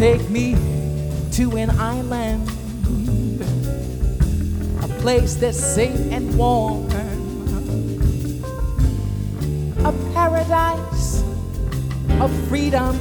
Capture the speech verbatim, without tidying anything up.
take me to an island, a place that's safe and warm, a paradise of freedom